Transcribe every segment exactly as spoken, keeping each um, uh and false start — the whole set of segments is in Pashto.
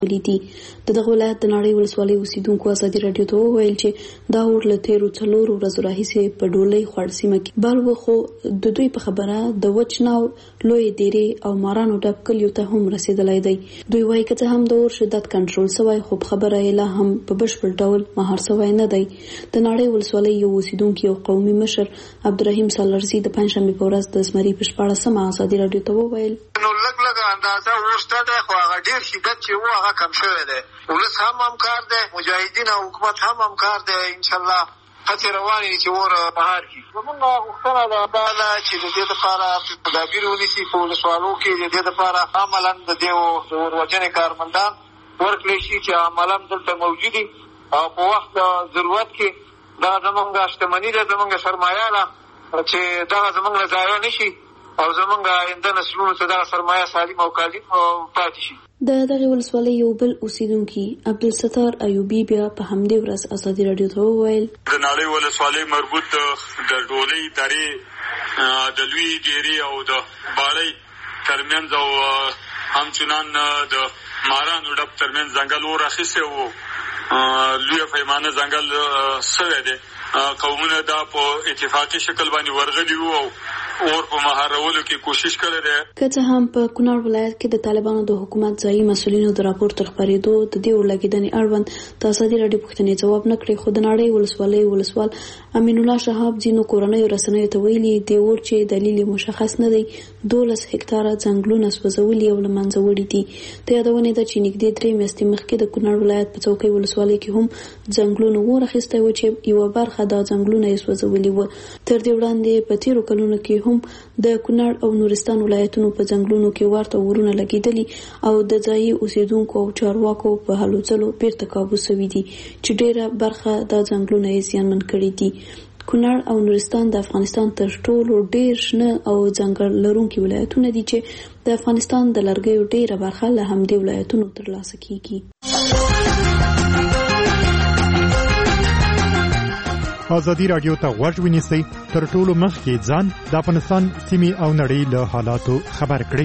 ولیدي. د دغه ولایت د نړۍ ولسوالۍ اوسیدونکو ازادي راډیو ته وویل چې دا اور له تیرو څلورو ورځو راهیسې په ډولۍ خوړ سیمه کې بل و، خو د دوی په خبره د وچناو لوی دیرې او مارانو ډب کلیو ته هم رسیدلی دی. دوی وایي که څه هم د اور شدت کنټرول شوی، خو په خبره یې لا هم په بشپړ ډول مهار شوی نه دی. د نړۍ ولسوالۍ یو اوسیدونکي او قومي مشر عبدالرحیم سالرزي د پنجشنبې په ورځ د زمري په شپاړسمه ازادي راډیو ته وویل نو لږ لږ اندازه ورسته ده، خو هغه ډېر شدت چې و هغه کم شوی دی. ولس هم همکار دی، مجاهدین او حکومت هم همکار دی. انشاءالله هڅې روانې چې اور مهار کړي. زموږ غوښتنه دا ده چې د دې دپاره تدابیر ونیسي په ولسوالو کې. د دې دپاره عملا د دې اور وژنې کارمندان ورکړلی شي چې عملا دلته موجود دي او په وخت د ضرورت کې دا زموږ شتمني ده، زموږ سرمایه ده چې دغه زموږ نه ضایع نه شي او زموږ آینده نسلونو ته دغه سرمایه سالم او کالم پاتې شي. د دغه ولسوالۍ یو بل اوسیدونکي عبدالستار ایوبي بیا په همدې ورځ ازادي راډیو ته وویل د نړۍ ولسوالۍ مربوط د ډولۍ درې د لوی ډیرې او د باړۍ ترمنځ او همچنان د مارانو ډب ترمنځ ځنګل اور اخیستی و. لویه پیمانه ځنګل سوی دی. قومونه دا په اتفاقي شکل باندې ورغلي وو او اور په مهارولو کې کوشش کړی دی. که څه هم په کونړ ولایت کې د طالبانو د حکومت ځایي مسؤلینو د راپور تر خپرېدو د دې اورلګېدنې اړوند د ازادي راډیو پوښتنې ځواب نه کړې، خو د نړۍ ولسوالۍ ولسوال امین الله شهاب ځینو کورنیو رسنیو ته ویلي د اور چې دلیل مشخص نه دی دولس هکتاره ځنګلونه سوځولي او له منځه وړي دي. د یادونې ده چې نږدې درې میاشتې مخکې د کونړ ولایت په څوکۍ ولسوالۍ کې هم ځنګلونو اور اخیستی و چې یوه برخه دا ځنګلونه یې سوځولي وو. تر دې وړاندې په تېرو کلونو کې هم د کونړ او نورستان ولایتونو په ځنګلونو کې ورته اورونه لګېدلي او د ځایي اوسیدونکو او چارواکو په هلو ځلو بیرته کابو شوي دي چې ډېره برخه دا ځنګلونه یې زیانمن کړي دي. کونړ او نورستان د افغانستان تر ټولو ډېر شنه او ځنګل لرونکي ولایتونه دي چې د افغانستان د لرګیو ډېره برخه له همدې ولایتونو ترلاسه کیږي. ازادي راډیو ته غوږ ونیسئ، تر ټولو مخکې ځان د افغانستان سیمې او نړۍ له حالاتو خبر کړئ.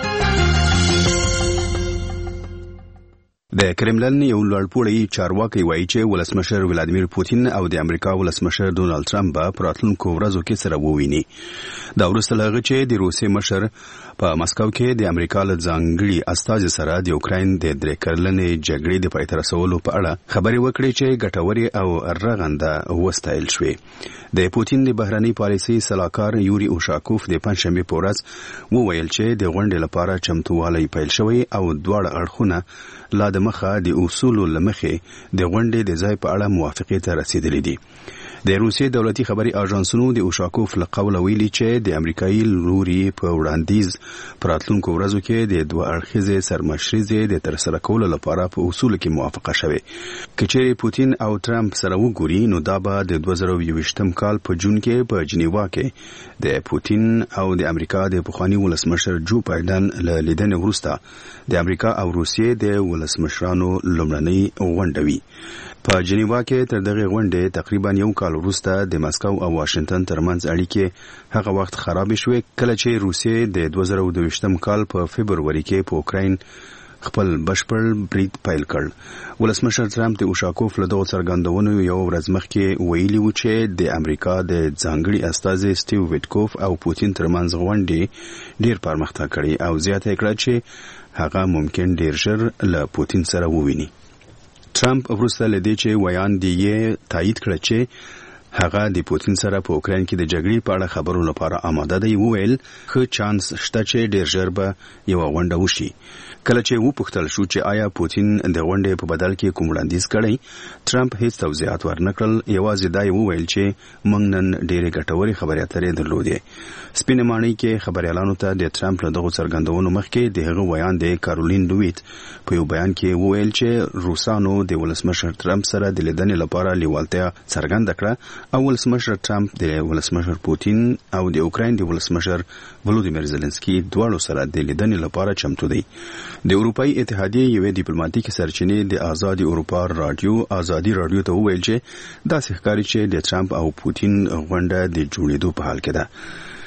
د کرملن یو لوړپوړی چارواکی وایي چې ولسمشر ولادیمیر پوتین او د امریکا ولسمشر ډونالد ټرمپ به په راتلونکو ورځو کې سره وویني. دا وروسته له هغه چې د روسیې مشر په مسکو کې د امریکا له ځانګړي استازي سره د یوکراین د درې کلنې جګړې د پای ته رسولو په اړه خبرې وکړې چې ګټورې او رغنده وستایل شوې. د پوتین د بهرنۍ پالیسۍ سلاکار یوري اوشاکوف د پنجشنبې په ورځ وویل چې د غونډې لپاره چمتووالی پیل شوی او دواړه اړخونه لا د مخه د اصولو لمخې د غونډې د ځای په اړه موافقې ته رسیدلي دي. د روسیې دولتي خبري اژانسونو د اوشاکوف له قوله ویلي چې د امریکایي لوري په وړاندیز په راتلونکو ورځو کې د دوه اړخیزې سرمشریزې د ترسره کولو لپاره په اصولو کې موافقه شوې. که چیرې پوتین او ټرمپ سره وګوري نو دا به د دوه زره یوویشتم کال په جون کې په جنیوا کې د پوتین او د امریکا د پخواني ولسمشر جو بایدن له لیدنې وروسته د امریکا او روسیې د ولسمشرانو لومړنۍ غونډه وي. په جنیوا کې تر دغه غونډې تقریبا یو کال وروسته د مسکو او واشنگټن ترمنځ اړیکې هغه وخت خراب شوې کله چې روسیې د دوه زره دوه کال په فبروري کې په اوکراین خپل بشپړ برید پیل کړ. ولسمشر ټرمپ د اوشاکوف له دغو څرګندونو یو ورځ مخکې ویلي و چې د امریکا د ځانګړي استازي سټیو ویټکوف او پوتین ترمنځ غونډې ډیر پرمختګ کړی او زیاته کړه چې هغه ممکن ډیر ژر له پوتین سره وویني. ټرمپ وروسته له دې چې ویان دی یې تایید کړ چې هغه د پوتین سره په اوکراین کې د جګړې په اړه خبرو لپاره آماده دی وویل ښه چانس شته چې ډیر ژر به یو غونډه وشي. کله چې وپوښتل شو چې آیا پوتین د غونډې په بدل کې کوم وړاندیز کړی، ټرمپ هیڅ توضیحات ورنکړل. یوازې دا وویل چې موږ نن ډېرې ګټورې خبرې اترې درلودې. سپینه ماڼۍ کې خبريالانو ته د ټرمپ له دغو څرګندونو مخکې د هغه ویان د کارولین لویت په یو بیان کې وویل چې روسانو د ولسمشر ټرمپ سره د لیدنې لپاره لیوالتیا څرګنده کړه او ولسمشر ټرمپ د ولسمشر پوتین او د اوکراین د ولسمشر ولودیمیر زيلنسکي دواړو سره د لیدنې لپاره چمتو دي. د اروپای اتحادیې یوې ډیپلوماټیکي سرچینې د آزادي اروپا رادیو آزادي رادیو ته وویل چې دا ښکاري چې د ټرمپ او پوتین غونډه د جوړېدو په حال کې ده.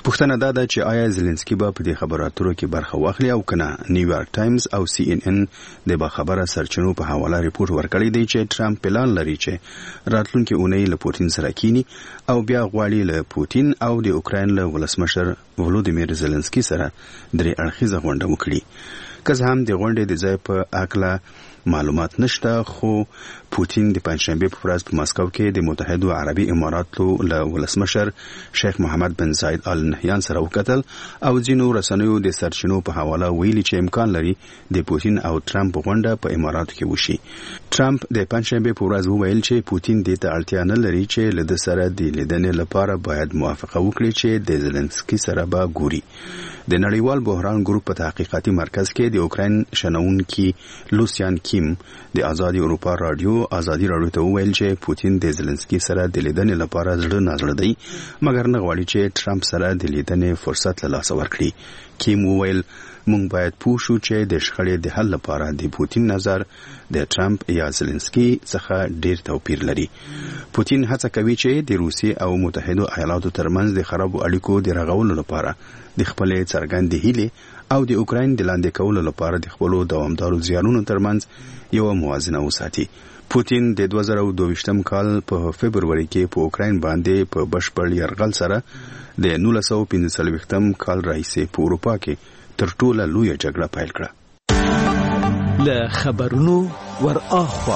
پوښتنه دا ده چې آیا زيلنسکي به په دې خبرو اترو کې برخه واخلي او کنه. نیویارک ټایمز او سی ان ان د با خبره سرچینو په حواله ریپورت ورکړی دی چې ټرمپ پلان لري چې راتلونکي اونۍ له پوتین سره کینی او بیا غواړي له پوتین او د اوکرين له ولسمشر ولودیمیر زيلنسکي سره درې اړخیزه غونډه وکړي. که څه هم د غونډې د ځای په اړه معلومات نشته، خو پوتین د پنځشنبه په ورځ په مسکو کې د متحده عربي اماراتو له ولسمشر شیخ محمد بن زاید آل نهیان سره وکتل او ځینو رسنیو د سرچینو په حواله ویلي چې امکان لري د پوتین او ټرمپ غونډه په اماراتو کې وشي. ټرمپ د پنځشنبه په ورځ وویل چې پوتین د ته اړتیا نه لري چې له د سره د لیدنې لپاره باید موافقه وکړي چې د زيلنسکي سره به ګوري. د نړیوال بحران ګروپ په تحقیقاتي مرکز کې د اوکرين شنونکي لوسیان کیم د ازادي اروپا رادیو ازادي رادیو ته ویل چې پوتین د زيلنسکي سره د لیدنې لپاره زړه نازړه دی، مګر نه غواړي چې ټرمپ سره د لیدنې فرصت له لاسه ورکړي. کیم ویل مونږ باید پوه شو چې د شخړې د حل لپاره د پوتین نظر د ټرمپ یا زيلنسکي څخه ډیر توپیر لري. پوتین هڅه کوي چې د روسي او متحده ایالاتو ترمنځ د خرابو اړیکو د رغولو لپاره د خپل څرګندې هیلې او د اوکرين د لاندې کولو لپاره د خپل دوامدارو زیانونو ترمنځ یو موازنه وساتي. پوتین د دوه زره او دوه کال په فبرवरी کې په اوکرين باندې په بشپړ یرغل سره د نولس سوه پنځه څلوېښتم کال راهیسې په اروپا کې تر ټوله لویه جګړه پیل کړه. له خبرونو ور اخوا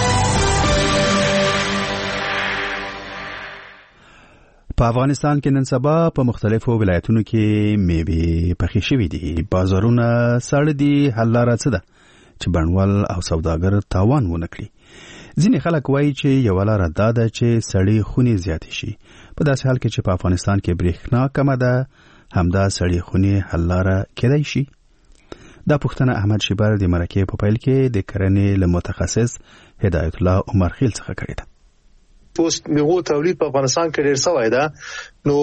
په افغانستان کې نن سبا په مختلفو ولایتونو کې میوې پخې شوې دي. بازارونه ساړه دي. حل لاره څه ده چې بڼوال او سوداګر تاوان ونه کړي؟ ځینې خلک وایي چې یو لاره دا ده چې سړې خونې زیاتې شي. په داسې حال کې چې په افغانستان کې برېښنا کمه ده، همدا سړې خونې حل لاره کېدای شي. دا پوښتنه احمد شیبر د مرکې په پیل کې د کرنې له متخصص هدایت الله عمر خیل څخه کړې ده. پوست میوه تولید په افغانستان کې ډیر سوی ده، نو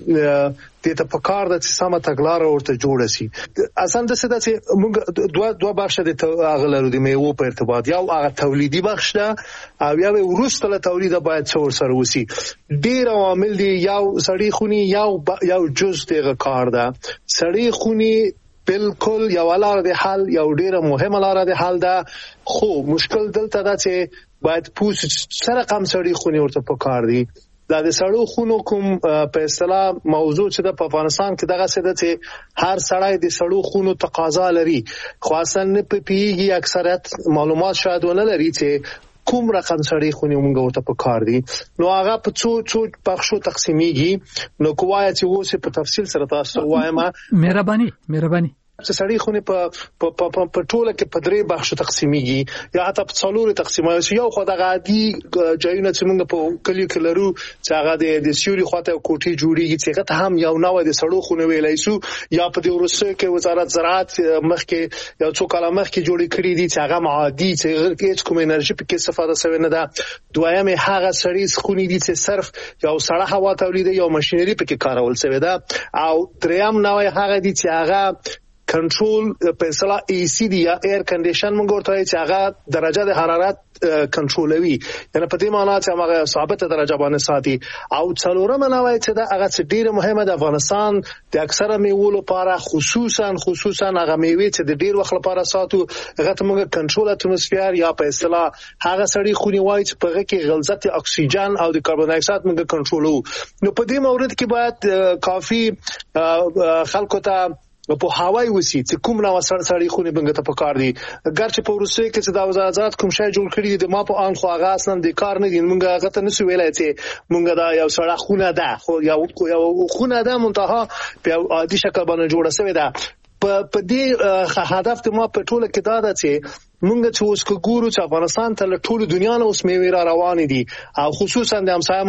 د ته په کار د سمه تګلار ورته جوړ شي. اسان د څه چې موږ دوه دوه بخش د اغلرو د میوه په ارتباط، یو هغه تولیدي بخش ده او یو ورسته له تولید باید څور سره وسی. ډیر عوامل دي، یو سړی خونی یو یو جز دغه کار ده. سړی خونی بالکل یو لاره د حل، یو ډیره مهمه لاره د حل ده، خو مشکل دلته ده چې باید پوس سره کم سړی خونی ورته پکار دي. دا د سړو خونو کوم په اصطلاح موضوع چې د افغانستان کې دغه څه ده چې هر سړی د سړو خونو تقاضا لري، خو اصلا نه پیږي. اکثریت معلومات شاید ونه لري چې کوم رقم سړی خونی موږ ورته پکار دي. نو هغه په څو څو بخشو تقسیمیږي. نو کومه چې اوس په تفصیل سره تاسو وایم. مهرباني مهرباني سړی خونی په په په ټوله کې په درې بخشو تقسیمیږي یا حتی په څلورو تقسیمایي. یو خو د عادي ځایونه چې موږ په کلیو کې لرو چې هغه د سیوري خواته کوټي جوړیږي چې هغه هم یو نوې د سړو خونه ویلای شو، یا په دې ورسره کې وزارت زراعت مخکې یو څو کاله مخکې جوړې کړې دي چې هغه عادي چې هیڅ کوم انرژي په کې استفاده شوی نه ده. دویم هغه سړی خونی دي چې صرف یو سړه هوا تولید یا ماشينري په کې کارول شوی ده. او دریم نوې هغه دي چې هغه کنټرول په اصطلاح ای سی دی یا ایر کنډیشن موږ ورته وایي چې هغه درجه د حرارت کنټرولوي، یعنی په دې معنی چې هغه ثابته درجه باندې ساتي. او څلورم نوای چې دا هغه ډیره مهمه د افغانستان د اکثره میوو لپاره، خصوصا خصوصا هغه میوې چې د ډیر وخت لپاره ساتو، هغه ته موږ کنټرول اتموسفیر یا په اصطلاح هغه سړی خونی وایي چې په هغه کې غلظت اکسیجن او د کاربن ډای اکساید موږ کنټرولو. نو په دې مورد کې باید کافي خلکو ته په هواي وسی چې کوم نو سر سړی خونی بنګ ته پکار دي. ګرچې په روسي کې چې د وزارت کوم شای جوړ کړی دی، ما په ان خو هغه اصلا د کار نه دي. مونږ هغه ته نسو ویلای چې مونږ دا یو سړی خونه ده، خو یو یو خونه ده منتها په عادي شکل باندې جوړه شوی ده. په دې هدف ته ما په ټوله کې دا ده چې مونږ چې اوس ګورو چې افغانستان ته له ټولو دنیا نه اوس میوې را روان دي، او خصوصا د همسایه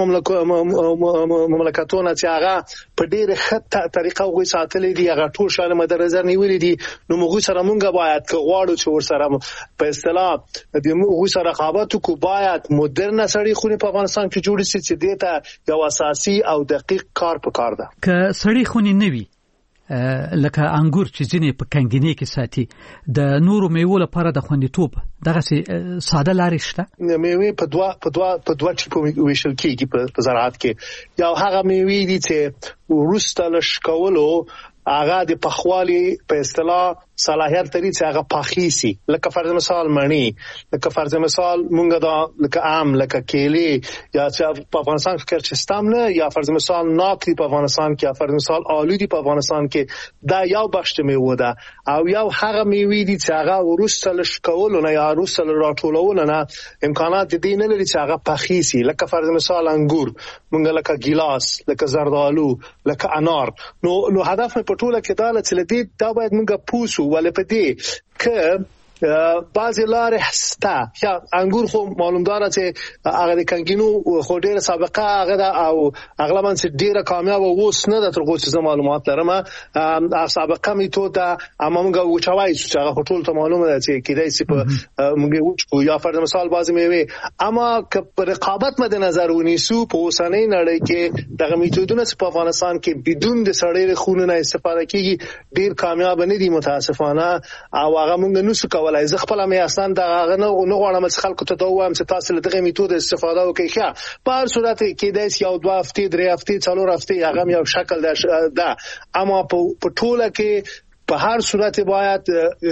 مملکتونو چې هغه په ډېره ښه طریقه هغوی ساتلي دي، هغه ټول شیان مد نظر نیولي دي. نو موږ سره مونږ باید که غواړو چې ورسره په اصطلاح د موږ سره رقابت وکړو، باید مدرنه سړې خونې په افغانستان کې جوړې شي چې دې ته یو اساسي او دقیق کار پکار ده. که سړې خونې نه وي لکه انګور چې ځینې په کنګینې کې ساتي د نورو میوو لپاره د خوندیتوب دغه ساده لارې شته؟ میوې په دوا په دوا په دوا ټیپو ویشل کېږي په زراعت کې. یو هغه میوې دي چې وروسته له شکولو هغه د پخوالي په اصطلاح صلاحیت لري چې هغه پاخیسي، لکه فرض مثال مڼی، لکه فرض مثال مونږ دا لکه ام، لکه کیلې، یا چې په افغانستان کې کرچستان نه، یا فرض مثال ناک دی په افغانستان کې، یا فرض مثال آلو دی په افغانستان کې. دا یو بخش میوه ده. او یو هغه میوې دي چې هغه وروسته له شکولو نه یا وروسته له راټولولو نه امکانات دي نه لري چې هغه پاخیسي، لکه فرض مثال انګور، مونږ لکه ګیلاس، لکه زردالو، لکه انار. نو نو هدف مې په ټوله کې دا چې لدی دا باید مونږ پوسو ولې په دې ک بعضی لارې ستا یا انګور خو معلوم داره چې هغه د کنګینو خو ډیره سابقه هغه ده او اغلبا چې ډیره کامیاب اوس نه ده تر اوسه معلومات لرم. هغه سابقه میتود ده اما موږ وچوي چې هغه ټول ته معلومه ده چې کیدای شي په موږ وچو یا فرض مثال بعضی میوه اما که په رقابت مد نظر ونیسو په اوسنۍ نړۍ کې دغه میتودونه په افغانستان کې بدون د سړی خونونه نه استفاده کیږي ډیر کامیاب نه دي متاسفانه. او هغه موږ نو څه کولای زه خپل مې اصلا دا غنه نو غواړم چې خلکو ته دا وایم چې تاسو له دغه میتود استفاده وکړئ. ښه په هر صورت کې داس یو دوه هفتې درې هفتې څلور هفتې هغه یو شکل ده اما په ټوله کې په هر صورت باید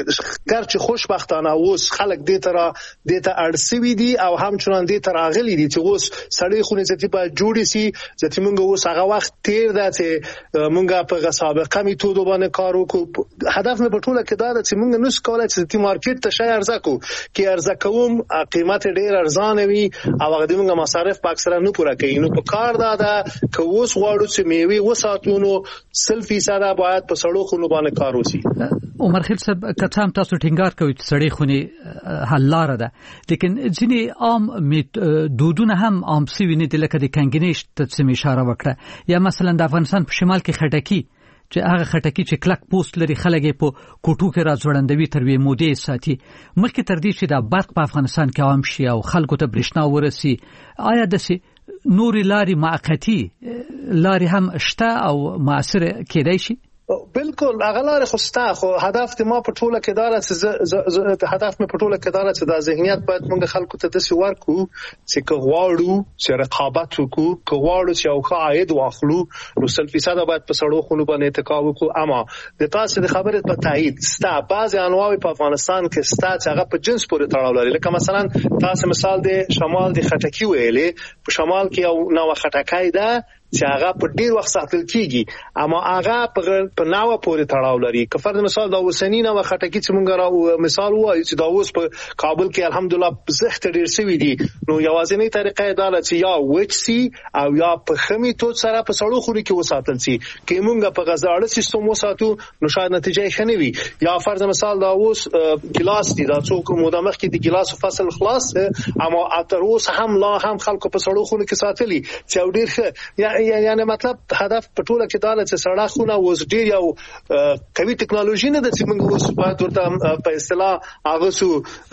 ګرچه خوشبختانه اوس خلک دې تر دې ته اړسوي دي او همچنان دې تر اغلی دي چې اوس سړی خونې ځتی په جوړی سي ځتی مونږ اوس هغه وخت تیر ده چې مونږ په سابقه میتود باندې کار وکړو. هدف مې په ټوله کې دا ده چې مونږ نس کولای چې تی مارکیټ ته شي ارزه کو کې ارزه کوم قیمت ډیر ارزان وي او هغه د مونږ مصارف په اکثره نه پوره کوي. نو په کار دا ده چې اوس غواړو چې میوه وساتونو سل فیصد باید په سړو خونو باندې کار عمر خیل صاحب کته هم تاسو ټینګار کوي چې سړی خوني حل لاره ده، لیکن ځینې عام دودونه هم عام سوي نه دي، لکه د کنګینې ته څه اشاره وکړه، یا مثلا د افغانستان په شمال کې خټکی چې هغه خټکی چې کلک پوست لري خلک په کوټو کې راځوړندوي تر وی مودې ساتي. مخکې تر دې چې د برق په افغانستان کې عام شي او خلکو ته برېښنا ورسي، آیا د نوري لارې معقتی لارې هم شته او مؤثر کېدای شي؟ بالکل اغلار خوستا خو هدف ما په ټوله کې دار چې هدف مې په ټوله کې دار چې د ذهنیت باید موږ خلکو ته د سوار کو چې کوواړو چې رقابت وکړو، کوواړو چې او خاید واخلو نو سل فیصد باید په سړو خونو باندې اتکا وکړو. اما د تاسو د خبرې په تایید ستا بعض انواع په افغانستان کې ستا چې هغه په جنس پورې تړاو لري، لکه مثلا تاسو مثال د شمال د خټکی ویلې په شمال کې یو نو خټکای ده چې هغه په ډیر وخت ساتل کیږي اما هغه په ناوه پورې تړاو لري. که فرض مثال دا وسنی نو خټکی چې مونږ را مثال وایو چې دا اوس په کابل کې الحمدلله زخت ډیر شوی دي، نو یوازینی طریقه دا ده چې یا وچ سي او یا په خمي تو سره په سړو خوري کې وساتل سي. کې مونږ په غزاړه سیستم وساتو نو شاید نتیجه ښه نه وي. یا فرض مثال دا اوس ګلاس دي، دا څوک مودامخ کې د ګلاس فصل خلاص اما اتر اوس هم لا هم خلکو په سړو خوري کې ساتلي چې ډیر ښه. یعنی مطلب هدف په ټوله کې دا چې سړی خونه اوس ډیر یو قوي ټکنالوژي نه ده چې موږ اوس باید ورته په اصطلاح هغه سو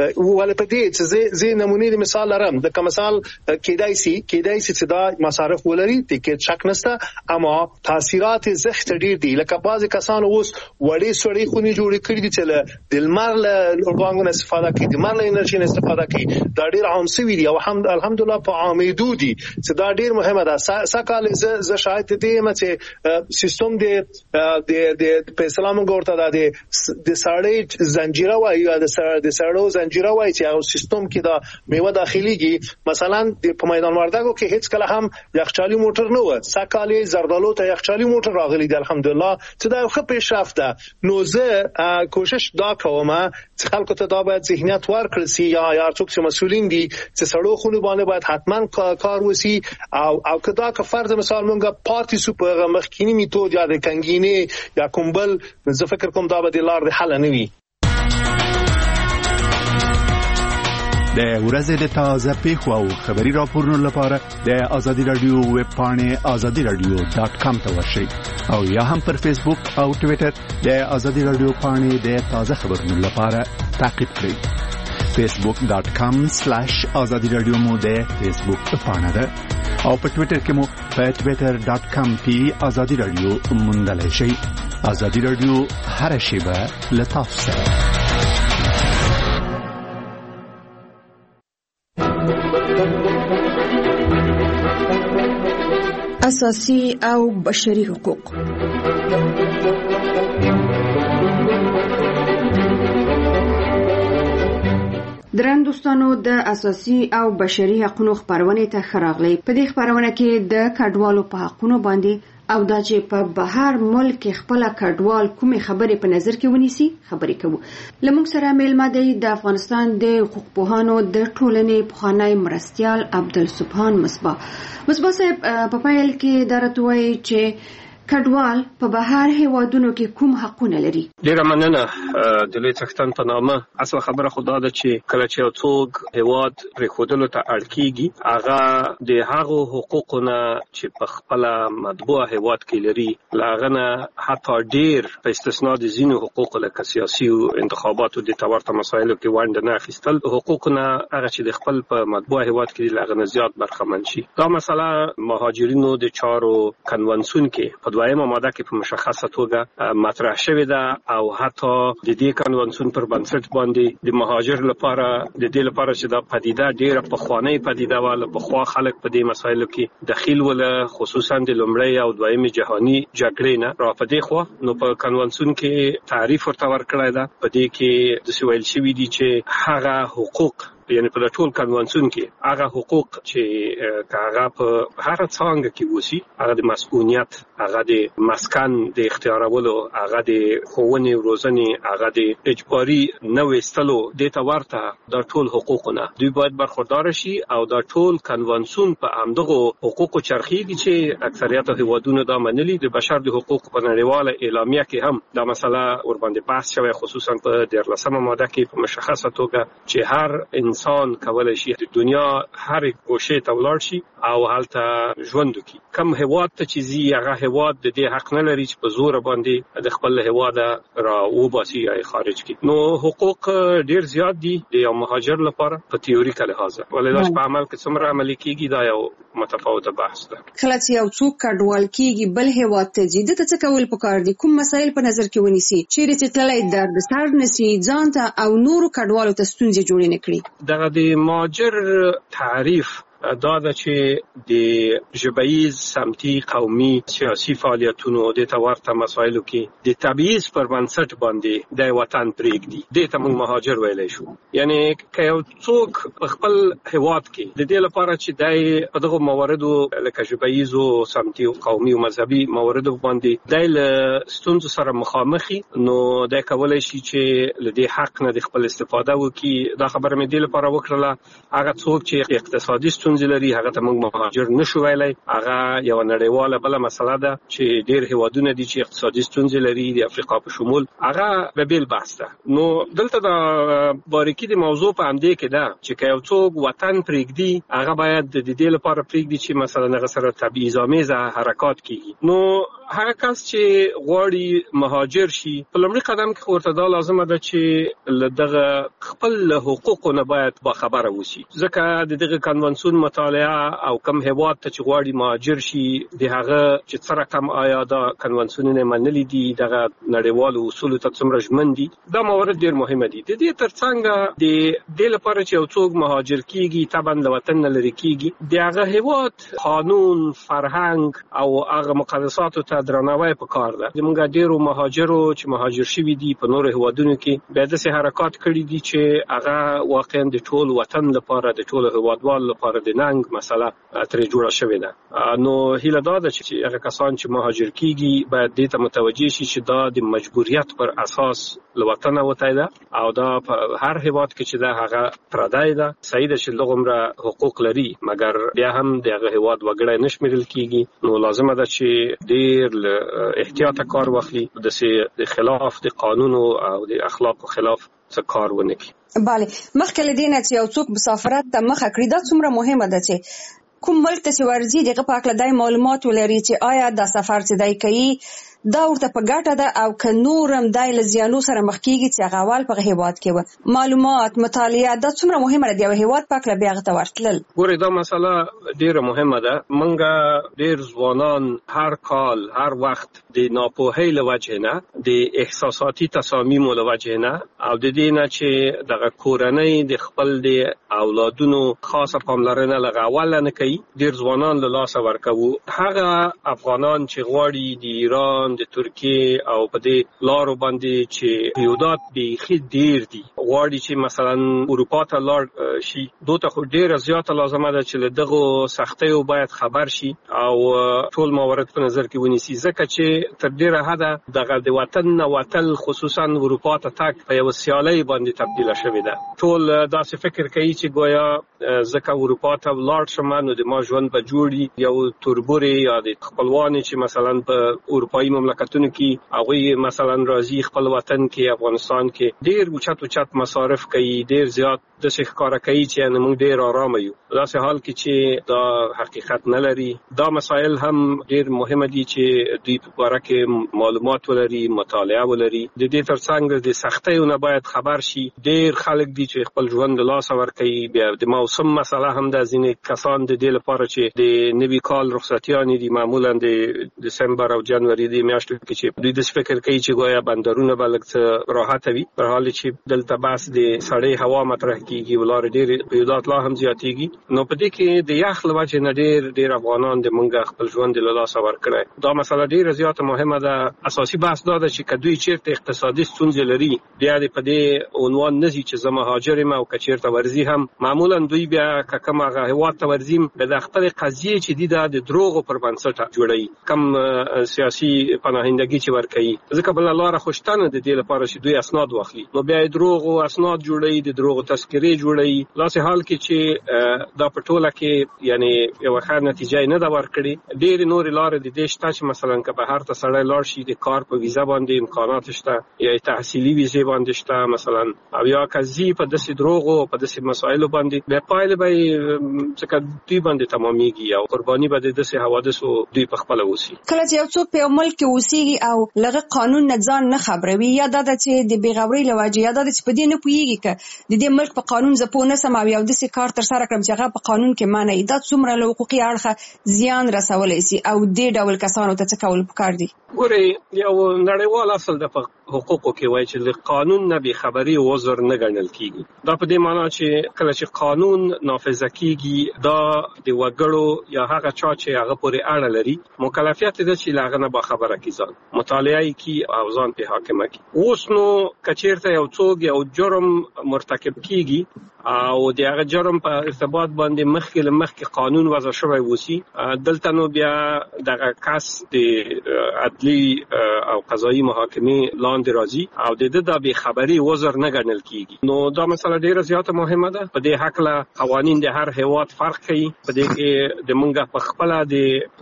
ول په دې چې زه نمونې مثال لرم. د کوم مثال کېدای شي کېدای شي چې دا مصارف ولري د کې شک نشته اما تاثیرات زخت ډیر دي. لکه بعضی کسان اوس وړي سړی خوني جوړ کړی دي چې د لمر له اورګانګونو استفاده کوي، د لمر له انرژي استفاده کوي. دا ډیر عام سوي دي او الحمدلله په عامېدو دي چې دا ډیر مهمه ده. سکهال ز شاید دې مته سیستم دې د د په اسلام ګورته د د سړی زنجیره وای یا د سړو زنجیره وای چې او سیستم کې دا میوه داخليږي. مثلا په میدان وردګو کې هیڅ کله هم یخچالي موټر نه و، سکهال زردالو ته یخچالي موټر راغلی دی الحمدلله چې دا یو ښه پیشرفت ده. نو زه کوشش دا کوم چې خلکو ته دا باید ذهنیت ورکړل سي یا یا څوک چې مسؤلین دي چې سړو خونو باندې باید حتما کار وسی او او کدا که فرض مثال مونږه پارټي سوپر مخکینی میتود یا د کنګینې یا کومبل زه فکر کوم دا به د لار د حل نه وي. د ورځې د تازه پیښو او خبري راپورونو لپاره د آزادي رادیو ویب پاڼې آزادي رادیو ډاټ کام ته ورشئ او یا هم پر فیسبوک او ټوئیټر د آزادي رادیو پاڼې د تازه خبرونو لپاره تعقیب کړئ. فیسبوک ډاټ کام سلیش آزادي رادیو مو د فیسبوک پاڼه ده او په ټوئیټر کې مو په ټوئیټر ډاټ کام کې آزادي رادیو موندلای شئ. ازادي راډیو هر شیبه له تاسو سره. اساسي او بشري حقوق. درن دوستانو د اساسي او بشري حقوقو خبرونه ته خراغلي. په دې خبرونه کې د کډوالو په حقوقو باندې او دا چې په بهر ملک خپل کډوال کومې خبرې په نظر کې ونیسي خبرې کوو. لمونږ سره میلمه دی د افغانستان د حقوق پوهانو د ټولنې پخوانی مرستیال عبدالسبحان مصباح. مصباح صاحب په پیل کې درته وایي چې کډوال په بهر هیوادونو کې کوم حقونه لري؟ ډیره مننه د لوی څښتن په نامه. اصل خبره خدا ده چې کله چې یو څوک هیواد پرې خودلو ته اړ کیږي هغه د هغو حقوقونه چې په خپل مطبوع هیواد کې لري لاغنه حتی ډیر په استثناء د ځینو حقوق لکه سیاسي او انتخاباتو د تورته مسایلو کې ونډه نه اخیستل حقوقونه هغه چې د خپل په مطبوع هیواد کې لاغنه زیات برخمن شي. دا مسله مهاجرینو د چارو کنونسیون کې دویمه ماده کې په مشخصه توګه مطرح شوې ده او حتی د دې کنونسیون پر بنسټ باندې د مهاجر لپاره د دې لپاره چې دا پدیده ډیره پخوانی پدیده وه په خوا خلک په دې مسایلو کې دخیل وله خصوصا د لومړی او دویمې جهاني جګړې نه را په دې خوا نو په کنونسیون کې تعریف ورته ورکړی ده. په دې کې د ویل شوي دي چې هغه حقوق یعنی په ټول کنونسیون کې هغه حقوق چې هغه په هر څنګه کې وسی هغه د مسؤلیت هغه د مسکن د اختیارولو هغه د ښوونې روزنې هغه د اجباري نه وستلو د تورته د ټول حقوقونه دوی باید برخوردار شي او د ټول کنونسیون په همدغه حقوقو چرخیږي چې اکثریت هیوادونو دا منلي. د بشر د حقوقو په نړیواله اعلامیه کې هم دا مسله ور باندې بحث شوی خصوصا په دیارلسمه ماده کې په مشخصه توګه چې هر انسان کولای شي د دنیا هر ګوشه ته ولاړ شي او هلته ژوند وکړي. کم هیواد ته چې زی هغه هیواد د دې حق نه لري چې په زور باندې د خپل هیواد را وباسي یا خارج کړي. نو حقوق ډیر زیات دي د یو مهاجر لپاره په تیوریکه لحاظ ولې په عمل کې څومره عملي کیږي دا یو متفاوته بحث ده. کله چې یو څوک کډوال کیږي بل هیواد ته ځي د څه کول پکار دي؟ کوم مسایل په نظر کې ونیسي چیرې چې تللی درد سر نسی ځان ته او نورو کډوالو ته ستونزې جوړې نه کړي؟ دغه د مهاجر تعریف دا ده چې د ژبیز سمتي قومي سیاسي فعالیتونو د تورته مسایلو کې د تبعیض پر بنسټ باندې د وطن پرېږدي دې ته موږ مهاجر ویلی شو. یعنی که یو څوک په خپل هیواد کې د دې لپاره چې د په دغه مواردو لکه ژبیزو سمتي قومي او مذهبي مواردو باندې د له ستونزو سره مخامخي نو د کولای شي چې له دې حق نه د خپل استفاده وکړي. دا خبره مې د لپاره وکړله هغه څوک چې اقتصادي ستونزې لري هغه ته موږ مهاجر نشو ویلی. هغه یو نړیواله بله مسله ده چې ډیر هیوادونه دي چې اقتصادي ستونزې لري د افریقا په شمول هغه به بیل بحث ده. نو دلته د باریکي د موضوع په همدې کې ده چې که یو څوک وطن پرېږدي هغه باید د دې لپاره پرېږدي چې مثلا هغه سره تبعیض‌آمیزه حرکات کیږي. نو هغه کس چې غواړي مهاجر شي په لومړي قدم کې ورته دا لازمه ده چې له دغه خپل حقوقو نه باید باخبره وشي ځکه د دغه کنونسیون مطالعه او کم هیواد ته چې غواړي مهاجر شي د هغه چې څه رقم آیا دا کنونسیونونه منلي دي دغه نړیوالو اصولو ته څومره ژمن دي دا موارد ډیر مهمه دي. د دې ترڅنګ د دې لپاره چې یو څوک مهاجر کیږي طبعا له وطن نه لرې کیږي د هغه هیواد قانون فرهنګ او هغه مقدساتو ته درناوی پکار ده. زموږ ډیرو مهاجرو چې مهاجر شوي دي په نورو هیوادونو کې بیا داسې حرکات کړي دي چې هغه واقعا د ټول وطن لپاره د ټول هیوادوال لپاره د ننګ مسله ترې جوړه شوې ده. نو هیله دا ده چې هغه کسان چې مهاجر کیږي باید دې ته متوجه شي چې دا د مجبوریت پر اساس له وطنه وتی ده او دا په هر هیواد کې چې ده هغه پردی ده. صحیح ده چې دغومره حقوق لري مګر بیا هم د هغه هیواد وګړی نه شمیرل کیږي. نو لازمه ده چې ډیر احتیاط کار واخلي د خلاف د قانون او د اخلاق خلاف څه کار ونه کړي. bale مخکې له دې نه چې یو څوک مسافرت ته مخه کړی دا څومره مهمه ده چې کوم ملک ته چې ورځي دغه په اړه د معلومات ولري چې آیا د سفر چې دای کوي دا ورته په ګټه ده او که نورم دای له زیانو سره مخ کیږي چې هغه اول په هیواد کې و. معلومات مطالعه دا څومره مهمه ده د هیواد په اړه بیا غته ورتلل. ګوره دا مسله ډیره مهمه ده. منګه ډیر ځوانان هر کال هر وخت د ناپوهۍ له وجې نه د احساساتي تصامیم له وجې نه او د دې نه چې دغه کورنۍ د خپل د اولادونو خاصه پاملرنه لغه اول نه کوي ډیر ځوانان له لاسه ورکوي. هغه افغانان چې غواړي د ایران د ترکیه او په دې لارو باندې چې پیودات بیخي ډیر دي غواړي چې مثلا اروپا ته لاړ شي دوته خو ډیره زیاته لازمه ده چې دغه سختیو باید خبر شي او ټول موارد په نظر کې ونیسي ځکه چې تر ډیره حده دغه د وطن نه وتل خصوصا اروپا ته تک په یو سیالي باندې تبدیل شوی ده. ټول داسې فکر کوي چې گویا ځکه اروپا ته لاړ شم نو د ما ژوند به جوړي یو توربوري یا د خپلوان چې مثلا په اروپایي مملکتونو کې هغه مثلا راځي خپل وطن کې افغانستان کې ډیر اوچت اوچت مصارف کوي ډیر زیات د څه ښکارا کوي چې موږ ډیر آرام یو. داسې حال کې چې دا حقیقت نه لري. دا مسائل هم ډیر مهمه دي چې دوی په اړه کې معلومات ولري مطالعه ولري. د دې ترڅنګ د سختیو نه باید خبر شي. ډیر خلک دي چې خپل ژوند له لاسه ورکوي. بیا د موسم مسله هم د ځینې کسان د دې لپاره چې د نوي کال رخصتیانې دي معمولا د دسمبر او جنوري د میاشتو کې چې دوی د فکر کوي چې گویا بندرونه بلکې راحت وي په حال چې دلته بس د سړې هوا مطرح کیږي ولر ډیر پیودات لا هم زیاتېږي. نو په دې کې د یخ لوجه نه ډیر ډیر افغانان د منګه خپل ژوند له لاسه ورکړي. دا مسله ډیره زیاته مهمه ده. اساسي بحث دا ده چې کدوې چیرته اقتصادي ستونزې لري بیا د په دې عنوان نزي چې زما هاجر ما او کچیرته ورزي هم معمولا دوی بیا کما هیواد ته ورزیم د خپل قضیه چې د د دروغ پر بنسټ جوړي کم سیاسي پناهندګي چې ورکړي ځکه بل لاره خوشتنه د دې لپاره چې دوی اسناد واخلي نو بیا دروغ او اسناد جوړي د دروغ تذکرې جوړي. لاسه حال کې چې دا پټوله کې یعنی یو ښه نتیجه نه دا ورکړي. ډېر نور لارې د دې شته چې مثلا که بهر ته سړی لاړ شي د کار په ویزا باندې امکانات شته یا تحصیلي ویزه باندې شته مثلا او یا کزي په داسې دروغ او په داسې مسایلو باندې بیا پایله به څنګه دوی باندې تمامېږي او قرباني به د داسې حوادثو دوی په خپل وسی. کله چې یو څوک په ملک کې اوسېږي او لغه قانون نه ځان نه خبروي یا دا چې د بیغوري لواجه یا دا چې په دې نه پوهیږي ک د دې ملک په قانون زپو نه سم او یو د سې کار تر سره کړم چې هغه په قانون کې معنی دا څومره له حقوقي اړخه زیان رسولای شي او دې ډول کسانو ته څه کول پکار دي. ګوري یو نړیوال اصل د حقوقو کې وایي چې د قانون نه به خبري وزر نه ګڼل کیږي. دا په دې معنی چې کله چې قانون نافذ کیږي دا د وګړو یا هغه چا چې هغه پورې اړه لري مکلفیت دي چې لاغه نه به خبره کی ځان مطالعه کی او ځان په حاکمه کی. اوس نو کچیرته یو څوک یو جرم مرتکب کیږي او د هغه جرم په ارتباط باندې مخکې له مخکې قانون وضع شوی وسی دلته نو بیا دغه کس د عدلی او قضایي محاکمې لاندې راځي او د دې د به خبري وزر نه ګڼل کیږي. نو دا مسله ډیره زیاته مهمه ده. په دې حق له قوانین د هر هیواد فرق کوي. په دې کې د مونږه په خپل د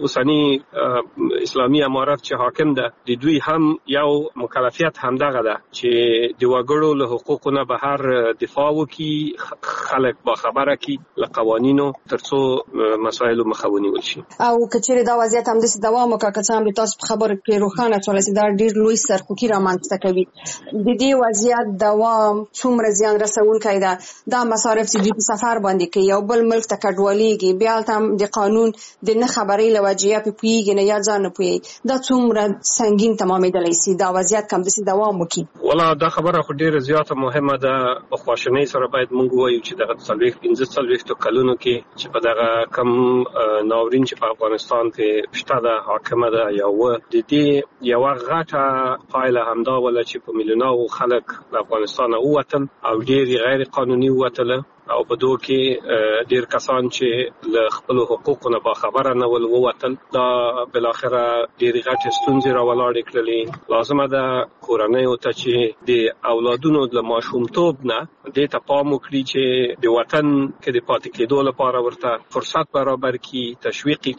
اوسنی اسلامي امارات چې حاکم ده د دوی هم یو مکلفیت همدغه ده چې د وګړو له حقوقو نه بهر دفاع وکړي خلک با خبره کی له قوانینو ترڅو مسایل مخاوني وشي. او کچېره دا وضعیت هم د دوام وکړه چې هم تاسو خبره کې روښانه شول چې دا ډیر لوی سرخوکي رامنځته کوي. د دې وضعیت دوام څومره زیان رسونکی ده. دا مصارف چې په سفر باندې کوي یو بل ملک ته کډوالېږي بیا هم د قانون د نه خبرې لوجیا په پیږي نه یا ځان نه پوي دا څومره سنگین تمامېدلی سي. دا وضعیت کم د دوام وکړي. ولا دا خبره خو ډیره زیاته مهمه ده. په خواشنۍ سره باید موږ وایو چې دغه څلوېښت پنځه څلوېښتو کلونو کې چې په دغه کم ناورین چې په افغانستان کې شته ده حاکمه ده یا و د دې یوه غټه پایله همدا ولا چې په میلیونونو خلک له افغانستانه ووتل او ډېر غیر قانوني ووتله او په دوه کې ډېر کسان چې له خپل حقوقو نه باخبره نه ول ووتل. دا بل اخره ډېر غټ ستونزې راولاړې کړلې. لازمه ده کورنیو ته چې د اولادونو د ماشومتوب نه دې ته پام وکړي چې د وطن کې د پاتې کېدو لپاره ورته فرصت برابر کړي تشویق کړي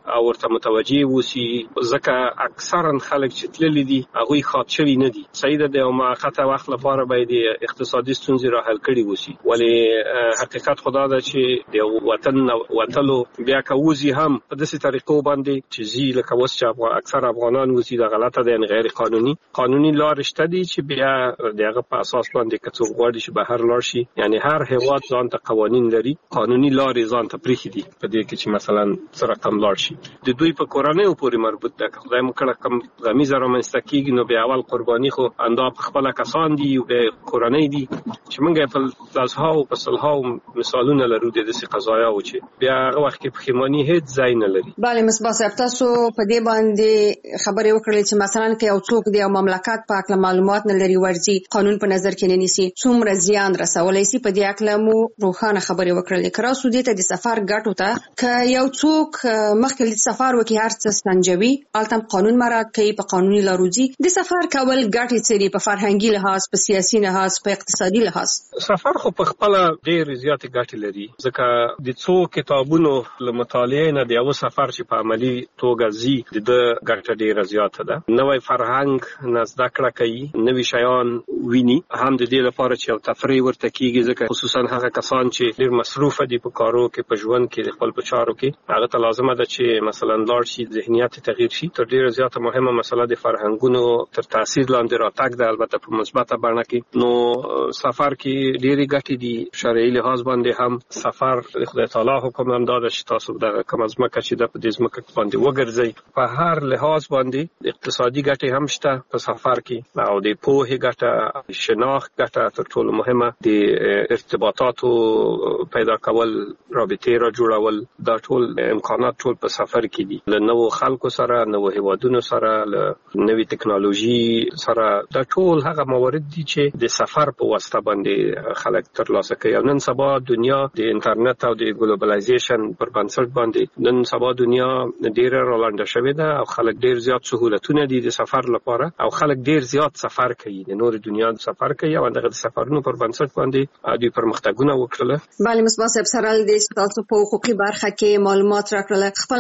او ورته متوجي وسی، ځکه اکثرا خلک چې تللی دي هغه خاط شوی نه دي. صحیح ده د موقته وخت لپاره باید اقتصادي ستونزې را حل کړي وسی، ولی حقیقت خدا ده چې د وطن وتلو بیا کوزي هم په داسې طریقو باندې چې زی لکه وس چې اکثر افغانان وسی د غلطه ده، یعنی غیر قانوني قانوني لار شته دي چې بیا دغه په اساس باندې کڅو غواړي چې بهر لاړ شي. یعنی هر هیواد ځان ته قوانین لري، قانوني لارې ځان ته پریخي دي په دې کې چې مثلا سره کم لاړ شي. د دوی په کورنۍ پورې مربوط ده، خدای مو کړه کم غمی زره منستکیږي نو بیا اول قرباني خو اندا په خپل کسان دي او به کورنۍ دي چې موږ په لاسها او په صلحاو مثالونه لرو د دې قضایا او چې بیا هغه وخت کې پخیمانی هیڅ ځای نه لري. bale مصباح صاحب، تاسو په دې باندې خبرې وکړلې چې مثلا کې یو څوک دی او مملکت په اړه معلومات نه لري، ورځي قانون په نظر کې نه نیسي، څومره زیان رسولای شي. په دې اړه مو روښانه خبرې وکړلې. کرا سودی ته د سفر ګټو ته ک یو څوک مخکې د سفر وکي هر څه سنجوي، التم قانون مراعات کوي، په قانوني لارودي د سفر کول ګټې سری په فرهنګي لحاظ، په سیاسي لحاظ، په اقتصادي لحاظ. سفر خو په خپل ډېر زیات ګټې لري، ځکه د څو کتابونو له مطالعې نه د یو سفر چې په عملی توګه زی د ګټه ډېره زیاته ده. نوې فرهنګ نه زده کړه کوي، نوې شیان ویني، هم د دې لپاره چې یو تفریح ورته کیږي، ځکه خصوصا هغه کسان چې ډېر مصروف دي په کارو کې، په ژوند کې، د خپل په چارو کې، هغه ته لازمه ده چې مثلا لاړ شي، ذهنیت تغییر شي. تر ډېره زیاته مهمه مسله د فرهنګونو تر تاثیر لاندې راتګ ده، البته په مثبته بڼه کې. نو سفر کې ډېرې ګټې دي، شرعي لحاظ باندې هم سفر د خدای تعالی حکم هم دا ده چې تاسو دغه کومه ځمکه چې د په دې ځمکه باندې وګرځئ. په هر لحاظ باندې اقتصادي ګټې هم شته په سفر کې، او د پوهې ګټه، شناخت ګټه، تر ټولو مهمه د ارتباطاتو پیدا کول، رابطې را جوړول، دا ټول امکانات ټول په سفر کې دي. له نوو خلکو سره، نوو هیوادونو سره، له نوې ټکنالوژي سره، دا ټول هغه موارد دي چې د سفر په واسطه باندې خلک ترلاسه کوي. نن سبا دنیا د انټرنیټ او د ګلوبلایزیشن پر بنسټ باندې نن سبا دنیا ډیره رالنډه شوې ده او خلک ډیر زیات سہولتونه دي د سفر لپاره، او خلک ډیر زیات سفر کوي، د نور دنیا سفر کوي، او دغه سفرونو پر بنسټ باندې د پرمختګونه وکړل. bale مصباح صاحب، سره د تاسو په حقوقي برخه کې معلومات راکړل. خپل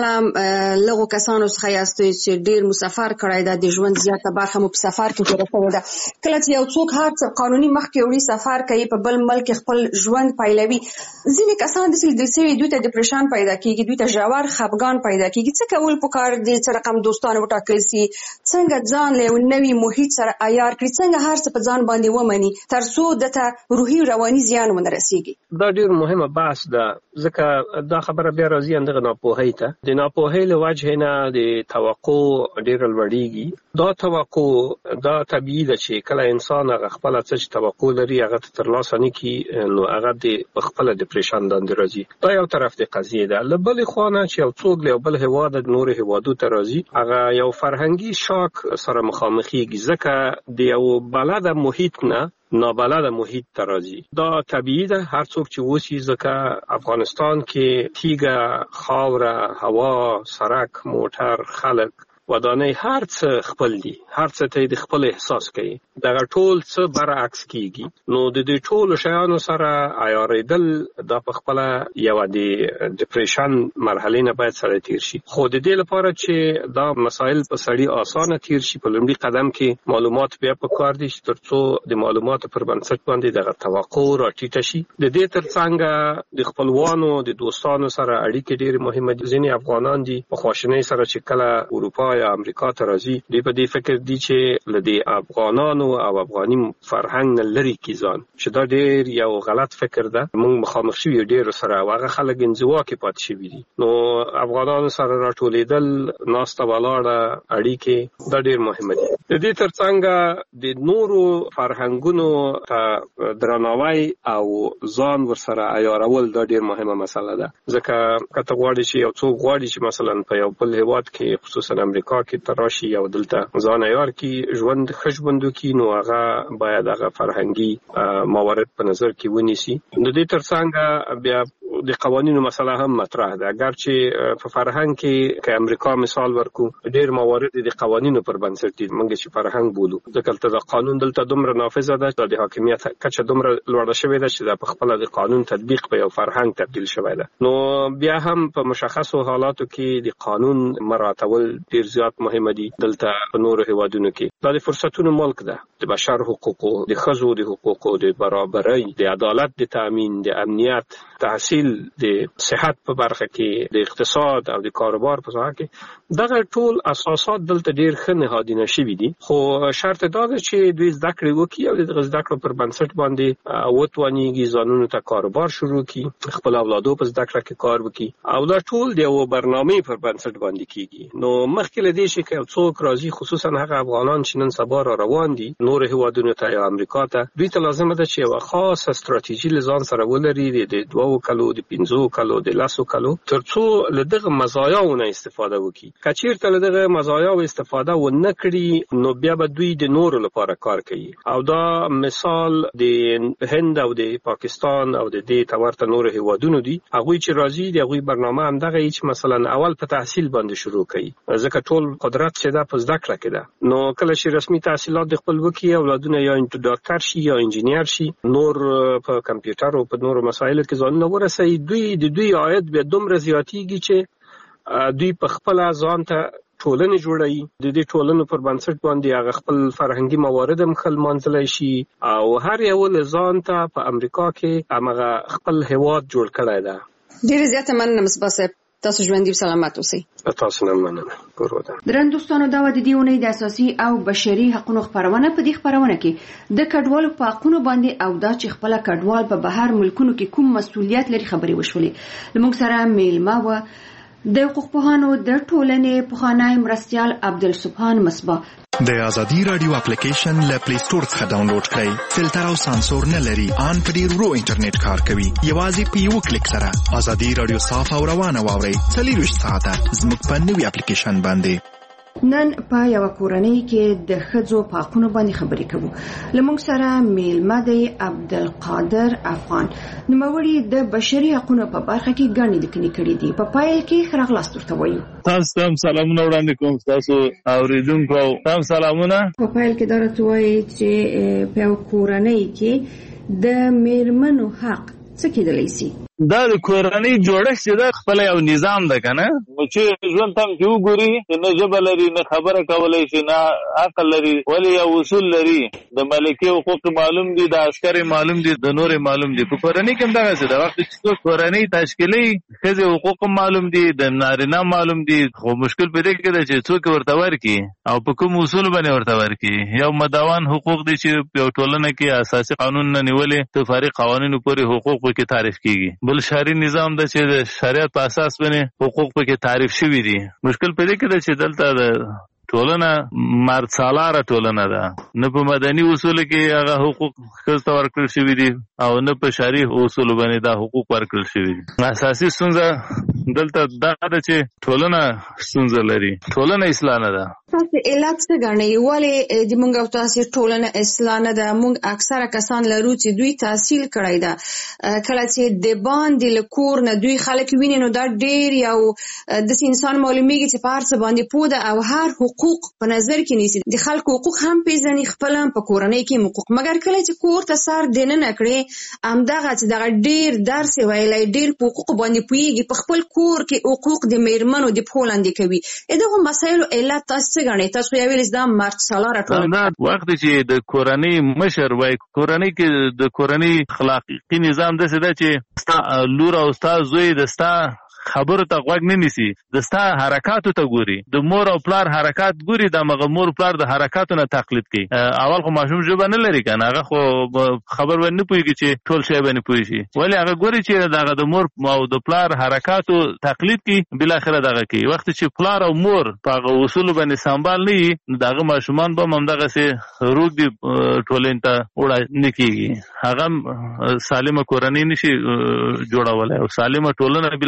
لغو کسانو څخه یاست چې ډیر مسافر کړای دا د ژوند زیاته برخه مو په سفر کې تیر کړې ده. کله چې یو څوک هر څه قانوني مخکې وړي سفر کوي، په بل ملک خپل ژوند پیلوي، ځینې کسان د سلسله دوی ته ډیپریشن پیدا کیږي، دوی ته ژور خفګان پیدا کیږي. څه کول پکار دي چې رقم دوستانه وټاکل سي، څنګه ځان له نوې محیط سره عیار کړي، څنګه هر څه په ځان باندې ومني ترڅو دته روحي رواني زیان ونه رسیږي. دا ډیر مهمه بحث ده، ځکه دا خبره بیا راځي اندغه ناپوهۍ ته. د ناپوهۍ له وجه نه د توقع ډیر لوړیږي. دا توقع دا طبیعي ده چې کله انسان هغه خپل څه توقع لري هغه ترلاسه نه کی، نو هغه د خپل ډیپریشن باندې راځي. دا یو طرف د قضیه ده. له بلې خوا نه چې یو څوک له بل هیواد د نور هیوادو ته راځي، هغه یو فرهنګي شاک سره مخامخېږي، ځکه د یو بلد محیط نه نابلد محیط ته راځي. دا طبیعي ده، هر څوک چې وسی، ځکه افغانستان کې تیږه، خاوره، هوا، سړک، موټر، خلک، ودانۍ، هر څه خپل دي، هر څه ته د خپل احساس کوي. دغه ټول څه برعکس کیږي. نو د دې ټولو شیانو سره عیارېدل دا په خپل یو د ډیپریشن مرحله نه باید سره تیر شي. خو د دې لپاره چې دا مسایل په سړی اسانه تیر شي، په لومړي قدم کې معلومات بیا په کار دي چې ترڅو د معلوماتو پر بنسټ باندې دغه توقع راټیټه شي. د دې ترڅنګ د خپلوانو، د دوستانو سره اړیکې ډېرې مهمه دي. ځینې افغانان دي په خواشینۍ سره چې کله اروپا یا امریکا ته راځي، دوی په دې فکر دي چې له دې افغانانو او افغاني فرهنګ نه لري کی ځان، چې دا ډېر یو غلط فکر ده. موږ مخامخ شوي ډېر سره هغه خلک انزوا کې پاتې شوي دي. نو افغانانو سره راټولېدل، ناسته ولاړه اړیکې، دا ډېر مهمه دي. د دې ترڅنګ د نورو فرهنګونو ته درناوی او ځان ورسره عیارول دا ډېر مهمه مسله ده. ځکه که ته غواړې چې یو څوک غواړي چې مثلا په یو بل هیواد کې خصوصا امریکا کې تراشي او دلته ځان عیار کې ژوند ښه ژوند وکړي، نو هغه باید هغه فرهنګي موارد په نظر کې ونیسي. د دې ترڅنګ بیا د قوانینو مسله هم مطرح ده. اگر چې په فرهنګ کې که امریکا مثال ورکو ډېر موارد د قوانینو پر بنسټ دي، موږ چې فرهنګ بولو، ځکه د قانون دلته دومره نافذ ده، د حاکمیت کچه دومره لوړه شوې ده چې په خپل د قانون تطبیق په یو فرهنګ تبدیل شوی ده. نو بیا هم په مشخصو حالاتو کې د قانون مراعاتول ډېر زیات مهمه دي. دلته په نورو هیوادونو کې دا د فرصتونو ملک ده، د بشر حقوقو، د ښځو د حقوقو، د برابرۍ، د عدالت د تامین، د امنیت، تحصیل، د صحت په برخه کې، د اقتصاد او د کاروبار په ځای کې دغه ټول اساسات دلته ډېر ښه نهادینه شوي دي. خو شرط دا ده چې دوی زده کړې وکړي او د زده کړو پر بنسټ باندې وتوانیږي ځانونو ته کاروبار شروع کړي، خپل اولادو په زده کړه کې کار وکړي او دا ټول د یوه برنامې پر بنسټ باندې کیږي. نو مخکې له دې چې که څوک راځي، خصوصا هغه افغانان چې نن سبا را روان دي نور هیوادونو ته یا امریکا ته، دوی ته لازمه ده چې یوه خاصه ستراتیژي له ځان سره ولري د دوو کلو، د پنځو کلو، د لسو کلو، تر څو له دغه مزایاو نه استفاده وکړي. که چېرته له دغه مزایاو استفاده ونه کړي نو بیا به دوی د نورو لپاره کار کوي. او دا مثال د هند او د پاکستان او د دې ته ورته نورو هیوادونو دي. هغوی چې راځي د هغوی برنامه همدغه وي چې مثلا اول په تحصیل باندې شروع کوي، ځکه ټول قدرت چې ده په زده کړه کې ده. نو کله چې رسمي تحصیلات د خپل وکړي، اولادونه یا ډاکټر شي یا انجینیر شي، نور په کمپیوټر او په نورو مسایلو کې ځانونه ورسوي، دوی د دوی عاید بیا دومره زیاتېږي چې دوی په خپله ځان ته ټولنې جوړوي. د دې ټولنو پر بنسټ باندې هغه خپل فرهنګي موارد هم ښه لمانځلی شي او هر یو له ځان ته په امریکا کې همغه خپل هیواد جوړ کړی ده. ډېرې زیاته مننه مصباح صاحب، تاسو ژوندي او سلامت اوسئ. تاسو نه مننه. ګوره درن دوستانو، دا د دې اونۍ د اساسي او بشري حقوقو خبرونه. په دې خبرونه کې د کډوالو په حقوقو باندې او دا چې خپل کډوال په بهر ملکونو کې کوم مسؤلیت لري خبرې وشولې. لمونږ سره میلمه و د حقوق پوهانو د ټولنې پوهانای مرستیال عبدالسبحان مصباح. د ازادي رادیو اپلیکیشن له پلی سٹور څخه ډاونلوډ کړئ. فلټر او سانسور نه لري، ان په ډیر ورو انټرنیټ کار کوي. یوازې په یو کلیک سره ازادي رادیو صاف او روانه واورئ. څلور ساعته زموږ په نوې اپلیکیشن باندې. نن په یو کورنۍ کې د ښځو په حقونو باندې خبرې کوو. لمونږ سره میلمه دی عبدالقادر افغان، نوموړي د بشري حقونو په برخه کې ګڼې لیکنې کړې دي. په پایل کې ښه راغلاست ورته وایو. تاسو ته هم سلامونه وړاندې کوم، تاسو اوریدونکو ته هم سلامونه. په پایل کې دا راته وایي چې په یو کورنۍ کې د میرمنو حق څه کېدلی سي؟ دا د کورنۍ جوړښت چې دا خپل یو نظام ده کنه، چې ژوند تم کې وګوري نه ژبه لري، نه خبره کولای شي، نه عقل لري، ولی یو اصول لري. د ملکي حقوق معلوم دي، د عسکر معلوم دي، د نور معلوم دي. په کورنۍ کې دغه څه ده، وخت چې کورنۍ تشکیلي ښځې حقوق معلوم دي، د نارینه معلوم دي. خو مشکل په دې کې ده چې څوک ورته ورکړي او په کوم اصول باندې ورته ورکړي. یو مدون حقوق دي چې په ټولنه کې اساسي قانون نه نیولې ته فارغ قوانینو پورې حقوق کې تعریف کیږي. بل شهري نظام ده چې د شریعت په اساس باندې حقوق پکې تعریف شوي دي. مشکل په دې کې ده چې دلته د ټولنه مرد سالاره ټولنه ده، نه په مدني اصول کې هغه حقوق ښځو ته ورکړل شوي دي او نه په شرعي اصول باندې دا حقوق ورکړل شوي دي. اساسي ستونزه دلته دا ده چې ټولنه ستونزه لري، ټولنه اصلاح نه ده. تاسو علت څه ګڼئ؟ ولې د موږ او تاسو ټولنه اصلاح نه ده؟ موږ اکثره کسان لرو چې دوی تحصیل کړی ده، کله چې د باندې له کور نه دوی خلک ویني نو دا ډېر یو داسې انسان معلومیږي چې په هر څه باندې پوه ده او هر حقوق په نظر کې نیسي. د خلکو حقوق هم پیژني، خپل هم په کورنۍ کې حقوق. مګر کله چې کور ته سر دننه کړي همدغه چې دغه ډېر درس یې ویلی، ډېر په حقوقو باندې پوهېږي، په خپل کور کې حقوق د میرمنو د پښو لاندې کوي. دغو مسایلو علت تاسو څه ګڼئ؟ تاسو یې ویل دا مرد سالاره ټولنه. وخت چې د کورنۍ مشر وای، کورنۍ کې د کورنۍ اخلاقي نظام داسې ده چې ستا لور او ستا زوی د ستا خبرو ته غوږ نه نیسي، د ستا حرکاتو ته ګوري. د مور او پلار حرکات ګوري، د مغه مور پلار د حرکاتو نه تقلید کوي. اول خو ماشوم ژبه نه لري کنه، هغه خو خبر ونه پوهیږي چې ټول شی باندې پوهی شي، ولی هغه ګوري چې دغه د مور او د پلار حرکاتو تقلید کوي، بل اخره دغه کوي. وخت چې پلار او مور په هغه اصول باندې سمبال نه وي، دغه ماشومان به هم دغه سي روغ دي ټولنې ته وړا نه کیږي. هغه سالمه کورنۍ نشي جوړولای او سالمه ټولنه بل اخره په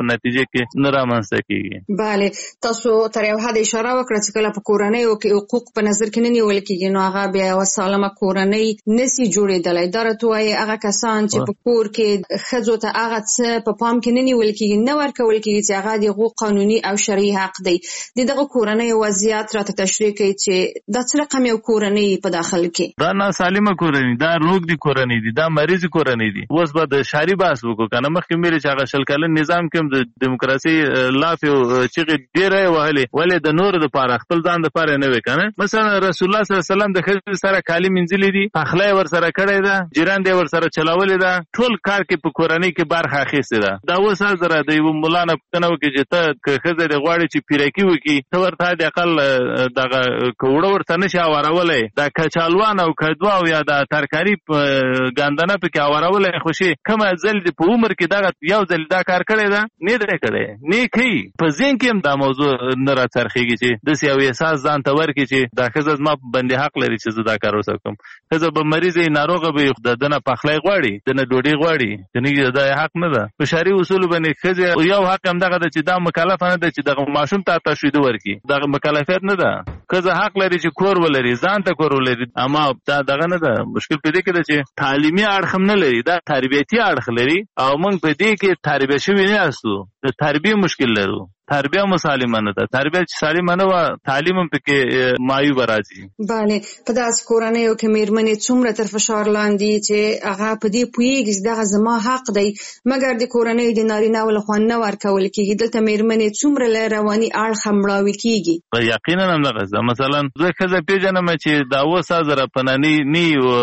نتیجه کې نه رامنځته کیږي. bale تاسو تر یو حد اشاره وکړه چې کله په کورنۍ او کې حقوق په نظر کې نه نیول کیږي نو هغه بیا یو سالمه کورنۍ نسی جوړېدلای. دا راته وایي هغه کسان چې په کور کې ښځو ته هغه څه په پام کې نه نیول کیږي نه ورکول کیږي چې هغه د حقوق قانوني او شرعي حق دی. د دغه کورنۍ وضعیت راته تشریح کوي چې دا څه رقم یو کورنۍ په داخل کې دا نه سالمه کورنۍ دا روغ دي کورنۍ دي دا مریض کورنۍ دي. اوس به د شاري باس وکړو کنه مخکې مې چې هغه شل کلن نظام کې د دیموکراسي لاف او چې ډیره وهلې ولې د نور د پاره خپل ځان د پاره نه وکنه. مثلا رسول الله صلی الله علیه وسلم د خځې سره کالی منځلې دي اخلای ور سره کړی دا جیران دی ور سره چلاولې دا ټول کار کې په کورنۍ کې برخه اخیسته ده. دا اوس حاضر دی یو مولانا پښتنه وکړي چې ته خځې د غواړي چې پیرکی وکي ته ورته د اقل دغه کوړه ورته نشي اورولې دا کچالوان او کدوا او یا د ترکاری ګاندنه په کې اورولې خوشي کومه ځل د په عمر کې دا یو ځل دا کار کړی دا نه درې کړی نه کوي په ځین کې هم دا موضوع نه را څرخيږي چې د سیاوي احساس ځان ته ورکړي چې دا خزه ما باندې حق لري چې زه دا کار وکم. خزه به مریضه ناروغه به د دنه پخلای غواړي دنه ډوډۍ غواړي دنه دا حق نه ده. په شرعي اصول باندې خزه یو حق هم دغه چې دا مکلف نه ده چې دغه ماشوم ته تشوید ورکړي دغه مکلفیت نه ده. خزه حق لري چې کور ولري ځان ته کور ولري اما دا دغه نه ده. مشکل پدې کې ده چې تعلیمي اړخ نه لري دا تربیتي اړخ لري او موږ په دې کې تربیه شوی نه یاستو د تربیه مشکل لرو. تربیه مسالمه نه ده تربیه چې سالمه نه و تعلیم هم پکې مایوب راځي. bale په داس کورنۍ کې میرمنې څومره تر فشار لاندې چې هغه په دې پویږي چې دغه زما حق دی مګر د کورنۍ د نارینه ول خو نه ورکول کیږي. دلته میرمنې څومره ل رواني اړخ مړاوي کیږي. یقینا هم دغه مثلا زه خزه پیژنم چې دا اوسه زره پنانی نی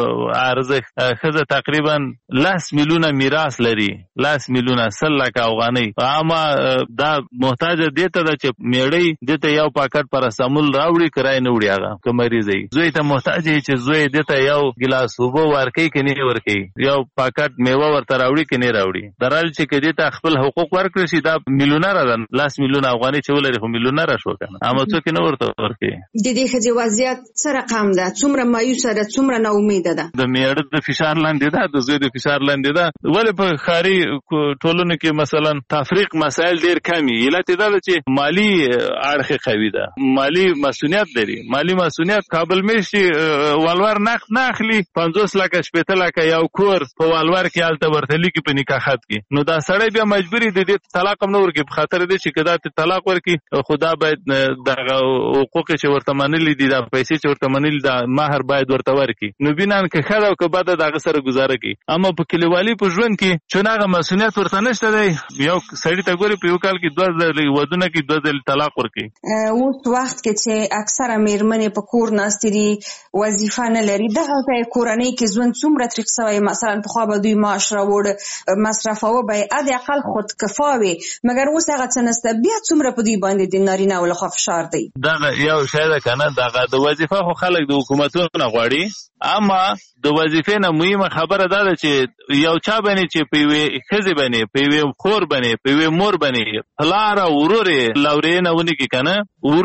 ارزه خزه تقریبا لاس میلیونه میراث لري لاس میلیونه سل لک افغاني اما دا محتاج دیته دا چې میړی دته یو پاکټ پر سمول راوړي کرای نه وړي هغه کمریزي زوی ته محتاج چې زوی دته یو ګلاس وبو ورکې کني ورکې یو پاکټ میوه ورته راوړي کني راوړي درال چې کدي ته خپل حقوق ورکړي شي دا میلیونر ده لاس میلیون افغاني چې ولري خو میلیونر شو کنه اما څوک نه ورته ورکې. د دې خځې وضعیت څه رقم ده څومره مایوسه ده څومره نا امید ده. د میړه د فشار لاندې ده د زوی د فشار لاندې ده ولې په خاري ټولنه کې مثلا تفریق مسائل ډیر کمی علت دا چې مالی اړخ قوي ده مالی مسؤلیت لري مالی مسؤلیت قابل مشي والور نقد نه اخلي پنځوس لک شپږ لک یو کور په والور کې الته ورتلی کې په نکاح خط کې نو دا سړی بیا مجبوری د دې طلاق هم نور کې په خاطر دي چې کدا ته طلاق ورکی خدا باید د حقوق چې ورته منلي دي د پیسې چې ورته منلي د مہر باید ورته ورکی نو بینان کې خړ او کبه دغه سره گزاره کی اما په کلیوالي په ژوند کې چونغه مسؤلیت ورته نشته دی یو سړی ته ګوري په یو کال کې دوه ودونه کې دوه ځل طلاق ورکړي. اوس وخت کې چې اکثره میرمنې په کور ناستري وظیفه نه لري دغه په کورنۍ کې ژوند څومره تریخ شوی مثلا په خو به دوی معاش راوړ مصرف او به اد اقل خود کفاوي مګر اوس هغه څه نسته بیا څومره په دوی باندې د نارینه ول خو فشار دی. دا یو شاید کنه دغه د وظیفه خو خلک د حکومتونو غواړي اما د وظیفې نه مهمه خبره ده چې یو چا باندې چې په وی خزي باندې په وی خور باندې په وی مور باندې فلاره ورورې لورینه ونی کی کنه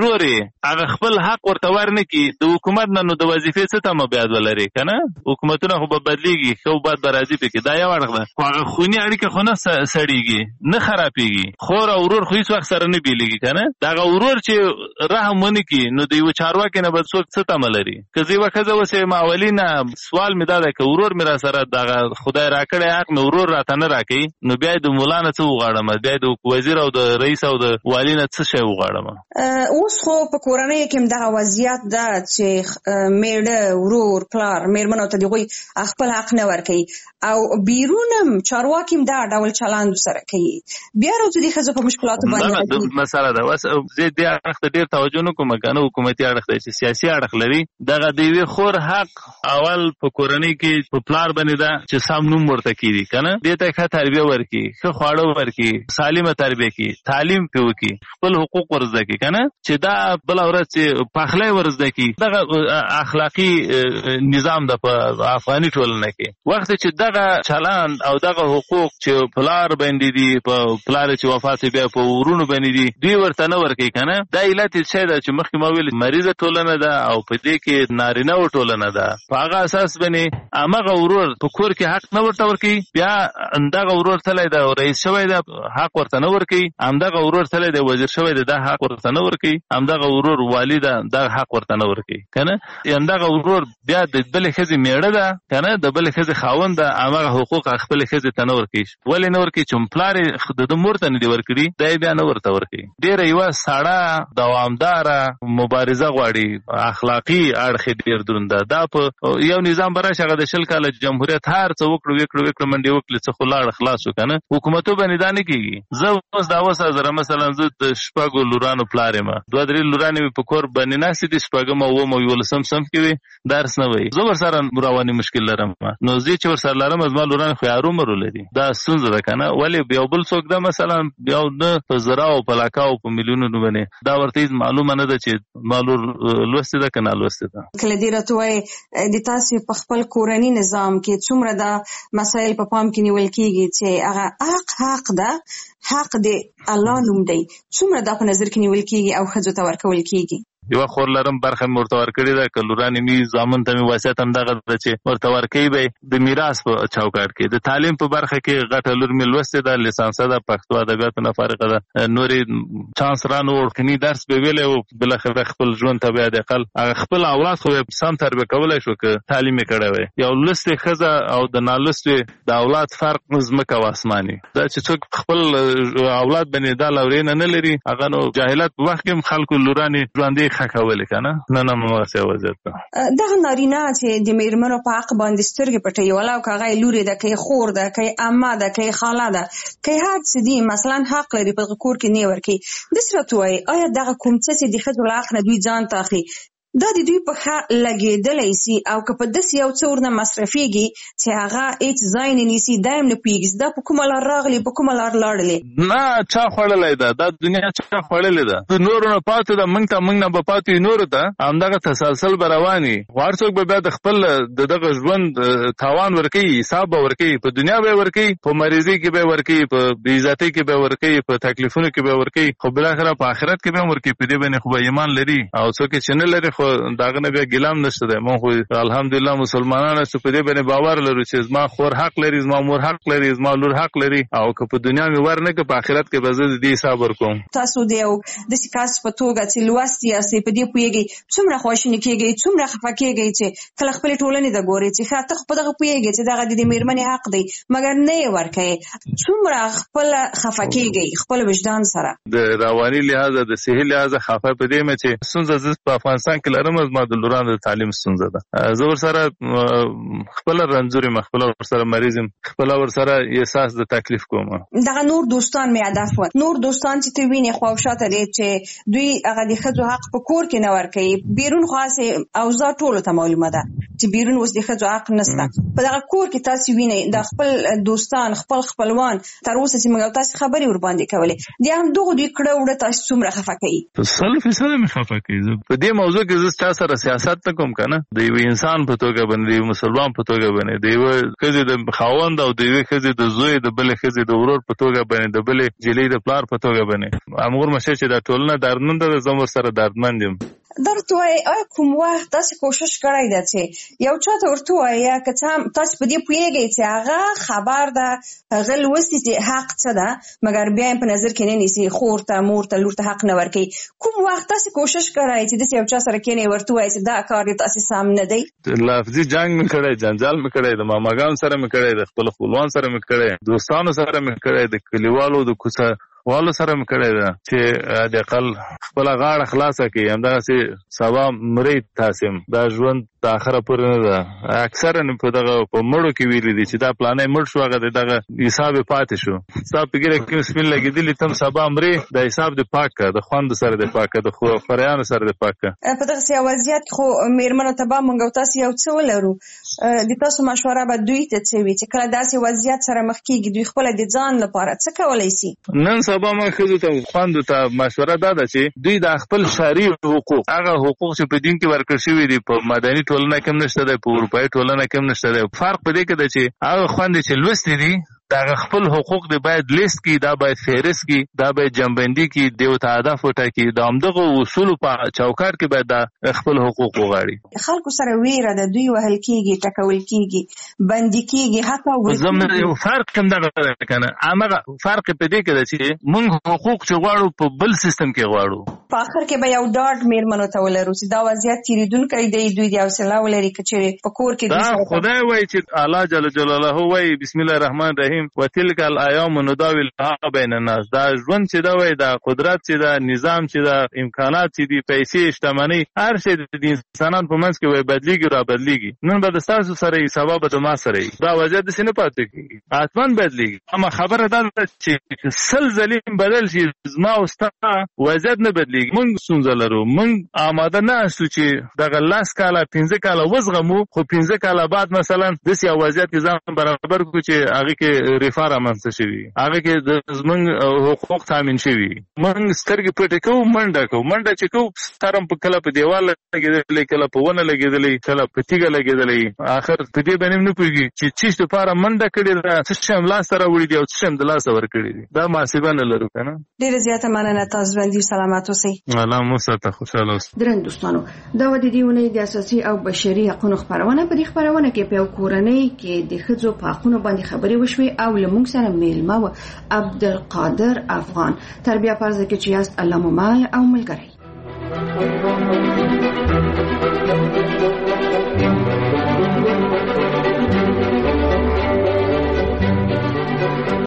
ورورې هغه خپل حق ورته ورنه کی د حکومت نه نو د وظیفې څه تم بیا ولري کنه حکومتونه خو به بدلیږي خو بعد برازي پکې دا یو اړه ده خو هغه خونی اړیکه خو نه سړیږي نه خرابېږي خور او ورور خو هیڅ وخت سره نه بیلېږي کنه دا ورور چې رحم ونی کی نو د یو چارواکي نه بل څوک څه تم لري کزي وکړه وسه ماولینا سوال می دا ده که ورور می را سره دغه خدای راکړی حق مې ورور راته نه راکړي نو بیا د مولانا څه وغواړم بیا د وزیر او د رئیس او د والینا څه شی وغواړم. اوس خو په کورنۍ کې دغه وضعیت ده چې میړه ورور پلار میرمنو ته دغوی خپل حق نه ورکړي او بیرونم چارواکي دا ډول چلند سره کوي بیا راځي د خزو په مشکلاتو باندې مسله ده وس زه د اړخ ته ډیر توجه نه کوم کنه حکومتي اړخ ته سیاسي اړخ لري دغه دی وی خور حق اول په کورنۍ کې په پلار باندې دا چې سم نوم ورته کیږي کنه دې ته ښه تربیه ورکي ښه خواړه ورکي سالمه تربیه کی تعلیم پیوکي خپل حقوق ورزده کی کنه چې دا بل اورت چې پخلای ورزده کی دغه اخلاقی نظام د په افغاني ټولنه کې وخت چې دغه چلن او دغه حقوق چې پلار باندې دي په پلار چې وفات بیا په ورونو باندې دي دوی ورته نه ورکي کنه دا علت څه ده چې مخکې ما ویل مریضه ټولنه ده او په دې کې نارینه ټولنه ده په هغه اساس باندې هغه ورور په کور کې حق نه ورته ورکي، بیا دغه ورور تللی د رئیس شوی د حق ورته نه ورکي، همدغه ورور تللی د وزیر شوی د د حق ورته نه ورکي، همدغه ورور والی د د حق ورته نه ورکي کنه. همدغه ورور بیا د بلې ښځې میړه ده کنه، د بلې ښځې خاوند ده، هغه حقوق خپلې ښځې ته نه ورکي. ولې نه ورکي؟ چې پلار د مور ته نه دي ورکړي، دی بیا نه ورته ورکي. ډېره یوه سړه دوامداره مبارزه غواړي، اخلاقي اړخ یې ډېر دروند ده. دا په یو نظام به راشي هغه د شل کاله جمهوریت هر څه وکړو وکړو وکړو منډې وکړې څه خو لاړ خلاص شو کنه. حکومتو باندې دا نه کېږي. زه اوس دا اوس زره مثلا زه د شپږو لورانو پلار یم، دوه درې لورانې مې په کور باندې ناستې دي، شپږم او اووم او یولسم صنف کې وي، درس نه وایي. زه ورسره رواني مشکل لرم، نو زه چې ورسره لرم زما لورانې خو یې ارومرو لري، دا ستونزه ده کنه. ولې یو بل څوک ده مثلا بیا نه په زراو په لاکاو په میلیونونو باندې دا ورته معلومه نه ده چې مالور لوستې ده که نه لوستې ده. کله دې راته وایي د تاسې په خپل کورني نظام کې څومره دا مسایل په پام کې نیول کېږي چې هغه حق حق ده، حق د الله نوم دی، څومره دا په نظر کې نیول کېږي او ښځو ته ورکول کېږي؟ یوه خور لرم برخه مې ورته ورکړې ده، که لورانې مې زامن ته مې وصیت همدغه ده چې ورته ورکوي به د میراث په چوکاټ کې. د تعلیم په برخه کې غټه لور مې لوستې ده، لیسانسه ده، پښتو ادبیاتو نه فارغه ده، نورې چانس رانه وړکني درس به ویلی و، بالاخره خپل ژوند ته بیا د اقل هغه خپل اولاد خو یې سم تربیه کولی شو که تعلیم یې کړی وی. یو لوستې ښځه او د نالوستې د اولاد فرق ځمکه او اسماني ده، چې څوک خپل اولاد باندې دا لورینه نه لري، هغه نو جاهلت په وخت کې هم خلکو لورانې ژوندۍ خکولې کنه. نه نه مغسه وضعیت ده. دغه نارینه چې د میرمنو په حق باندې سترګې پټوي، ولا او هغه لوري ده، که خور ده، که عمه ده، که خاله ده، که هر څه دي مثلا حق لري په کور کې نه ورکي. د سره توي آیا دغه کوم څه چې د ښځو له حق نه دوی ځان ته اخلي دا د دوی په ښه لګېدلی سي، او که په داسې یو څه ورنه مصرفېږي چې هغه هېڅ ځای نه نیسي، دا هم نه پوهېږي دا په کومه لار راغلی، په کومه لار لاړلی؟ نه چا خوړلی ده، دا دنیا چا خوړلې ده، د نورو نه پاتې ده، موږ ته موږ نه به پاتې وي، نورو ته همدغه تسلسل به روان وي. هر څوک به بیا د خپل د دغه ژوند تاوان ورکوي، حساب به ورکوي، په دنیا به یې ورکوي، په مریضۍ کې به یې ورکوي، په بېعزتۍ کې به یې ورکوي، په تکلیفونو کې به یې ورکوي، خو بالاخره په آخرت کې به هم ورکوي. په دې باندې خو به ایمان لري، او څوک چې نه لري خو داغه نه بیا ګیلام نشته دی. مونږ خو الحمدلله مسلمانان یو په دې باندې باور لرو چې زما خور حق لري، زما مور حق لري، زما لور حق لري، او که په دنیا مې ور نه که په آخرت کې به زه د دې حساب ورکوم. تاسو د یو داسې کس په توګه چې لوستي یاستئ په دې پوهېږئ څومره خواشیني کېږئ، څومره خفه کېږئ چې کله خپلې ټولنې ته ګورئ چې ښه ته خو په دغه پوهېږئ چې دغه د دې مېرمنې حق دی مګر نه یې ورکوئ، څومره خپله خفه کېږئ خپل وجدان سره؟ د رواني لحاظه د صحي لحاظه خفه په دې مې چې ستونزه زه په افغانستان کې لرم، زما د لورانو د تعلیم ستونزه ده. زه ورسره خپله رنځور یم، خپله ورسره مریض یم، خپله ورسره احساس د تکلیف کوم. دغه نور دوستان مې هدف و، نور دوستان چې ته وینې خوا او شاته دی چې دوی هغه د ښځو حق په کور کې نه ورکوي، بیرون خو هسې اوضاع ټولو ته معلومه ده چې بیرون اوس د ښځو حق نشته، په دغه کور کې تاسې وینئ د خپل دوستان خپل خپلوان تر اوسه چې موږ تاسې خبرې ورباندې کولې د همدغو دوی کړه وړه تاسې څومره خفه کوي؟ سل فیصده مې خفه کوي. په دې موضوع کې زه چا سره سیاست نه کوم که نه، د یوه انسان په توګه باندې، د یو مسلمان په توګه باندې، د یوه ښځې د خاوند او د یوې ښځې د زوی، د بلې ښځې د ورور په توګه باندې، د بلې جلۍ د پلار په توګه باندې همغور مشه چې دا ټولنه دردمنده ده، زه هم ورسره دردمند یم. درته وایي آیا کوم وخت تاسې کوشش کړی ده چې یو چا ته ورته ووایي یا که څه هم تاسې په دې پوهېږئ چې هغه خبر ده، هغه لوستي چې حق څه ده مګر بیا یې په نظر کې نه نیسي، خور ته مور ته لور ته حق نه ورکوي، کوم وخت تاسې کوشش کړی چې داسې یو چا سره کښېنئ ورته ووایي چې دا کار دې تاسې سم نه دی؟ لفظي جنګ مې کړی، جنجال مې کړی، د ماماګانو سره مې کړی، د خپلو خپلوان سره مې کړی، دوستانو سره مې کړی، د کلیوالو د کوڅه والو سره مې کړی ده چې د اقل خپله غاړه خلاصه کړي، همدغسې سبا مرئ تاسې دا ژوند د آخره پورې نه ده. اکثرا په دغه په مړو کې ویلي دي چې دا پلانی مړ شو، هغه د دغه حساب یې پاتې شو، ستا په ګیره کې سپین لګېدلي، ته هم سبا مرې، دا حساب دې پاک کړه، د خوندو سره دې پاک کړه، د خوریانو سره دې پاک کړه. په دغسې یو وضعیت خو مېرمنو ته به موږ او تاسې یو څه ولرو، د تاسو مشوره به دوی ته څه وي چې کله داسې وضعیت سره مخ کېږي دوی خپله د ځان لپاره څه کولی شي؟ نن سبا ما ښځو ته خویندو ته مشوره دا ده چې دوی د خپل شرعي حقوق، هغه حقوق چې په دین کې ورکړل شوي دي، په مدني ټولنه کې هم نشته دی، په اروپایي ټولنه کې هم نشته دی. فرق په دې کې ده چې هغه خویندې چې لوستې دي دا خپل حقوق دی باید لیست کی، دا باید فهرست کی، دا باید جنبندی کی، دیو ته هدف وټاکي. د همدغه اصول په چوکاټ کې باید دا خپل حقوق وغواړي. خلکو سره ویره د دوی وهل کیږي، ټکول کیږي، بندي کیږي، حتی زموږ فرق کوم دغه کنه. امغه فرق په دې کې دی چې موږ حقوق چې غواړو په بل سیستم کې غواړو. په اخر کې به یو ډاډ میرمنو ته ولرو چې دا وضعیت تیریدونکی دی، دوی د حوصله ولري چې په کور کې دا خدای وایي چې الله جل جلاله وایي بسم الله الرحمن الرحیم وتلک الایام نداولها بین الناس. دا ژوند چې دا وایي، دا قدرت چې دا نظام چې دا امکانات چې دی، پیسې، شتمنۍ، هر شی د انسانانو په منځ کې وایي بدلیږي را بدلیږي. نن به د تاسو سره یې، سبا به د ما سره یې. دا وضعیت داسې نه پاتې کېږي، حتماً بدلیږي. اما خبره دا ده چې سل ځلې بدل شي، زما او ستا وضعیت نه بدلیږي. موږ ستونزه لرو، موږ آماده نه یاستو چې دغه لس کاله پنځه کاله وزغمو، خو پنځه کاله بعد مثلا داسې یو وضعیت کې ځان برابر کړو چې هغې کې رفاه رامنځته شوي، هغې کې زموږ حقوق تامین شوي. موږ سترګې پټې کوو، منډه کوو. منډه چې کوو سر هم کله په دیوال لګېدلی، کله په ونه لګېدلی، کله په تیږه لګېدلی. آخر په دې باندې نه پوهېږي چې چیز دپاره منډه کړې ده، څه شی هم لاسته راوړي دي او څه شی هم د لاسه ورکړي دي. دا محاسبه نه لرو که نه. ډېره زیاته مننه. تاسو ژوندي سلامت اوسئ. الله مو ساته، خوشحاله اوسئ. درنو دوستانو، دا و د دې اونۍ د اساسي او بشري حقوقو خبرونه. په دې خبرونه کې په کورنۍ کې د ښځو په حقوقو باندې خبرې وشوې او له موږ سره میلمه و عبدالقادر افغان. تربیه پرځ کې چې یاست الله مو مال او ملګری.